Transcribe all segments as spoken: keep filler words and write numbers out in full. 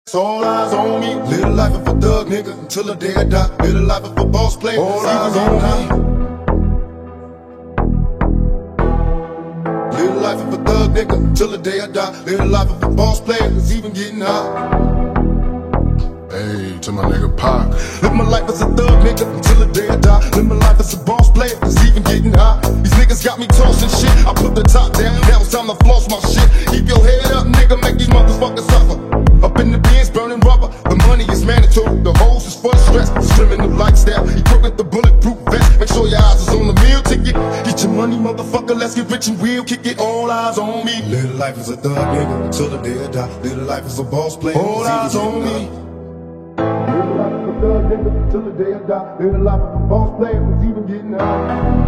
It's all eyes on me. Live the life of a thug nigga until the day I die. Live the life of a boss player. All eyes on me. Live the life of a thug nigga until the day I die. Live the life of a boss player. It's even getting hot. Hey, to my nigga Pac. Live my life as a thug nigga until the day I die. Live my life as a boss player. It's even getting hot. These niggas got me tossing shit. I put the top down. Now it's time to floss my shit. Keep your head up, nigga. Make these motherfuckers suffer. Up in the bins, burning rubber. The money is mandatory. The hose is for the stress. Slimming the lifestyle. Equipped with the bulletproof vest. Make sure your eyes is on the meal ticket. Get your money, motherfucker. Let's get rich and real. Kick it. All eyes on me. Live the life as a thug nigga until the day I die. Live the life as a boss player. All eyes on me. Live the life as a thug nigga until the day I die. Live the life as a boss player. It's even getting hot.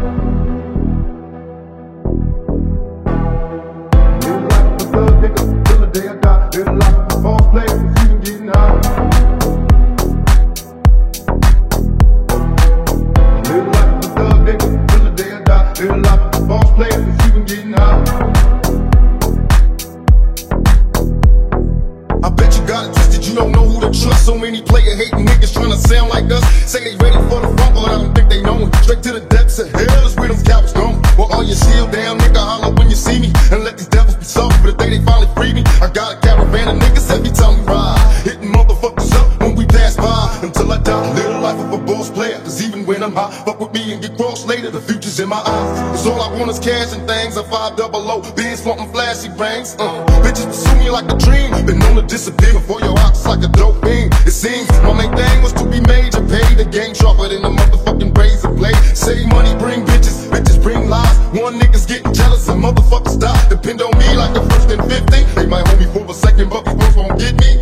Live the life as a thug nigga until the day I die. Live the life as a boss player. It's even getting hot. Live the life as a thug nigga until the day I die. Live the life as a boss player. It's even getting hot. I bet you got it twisted, you don't know who to trust. So many player hating niggas trying to sound like us. Say they ready for the rumble, but I don't think they know it. Straight to the depths of hell is where them cowards going. Well, all your shield down, nigga, holler when you see me. And let these devils be soft for the day they finally free me. I got a caravan of niggas every time we ride, hitting motherfuckers up when we pass by. Until I die, live the life of a boss player. Cause even when I'm high, fuck with me and get crossed later. The future's in my eyes. Cause all I want is cash and things. A five double O, beans flaunting flashy rings. Uh, bitches pursue me like a dream. Been known to disappear before your ops like a dope fiend. It seems my main thing was to be major, pay the game sharper than a motherfucking razor blade. Save money, bring bitches, bitches bring lies. One niggas getting jealous and motherfuckers die. Depend on me like the first and fifty. They might hold me for a second, but these boys won't get me.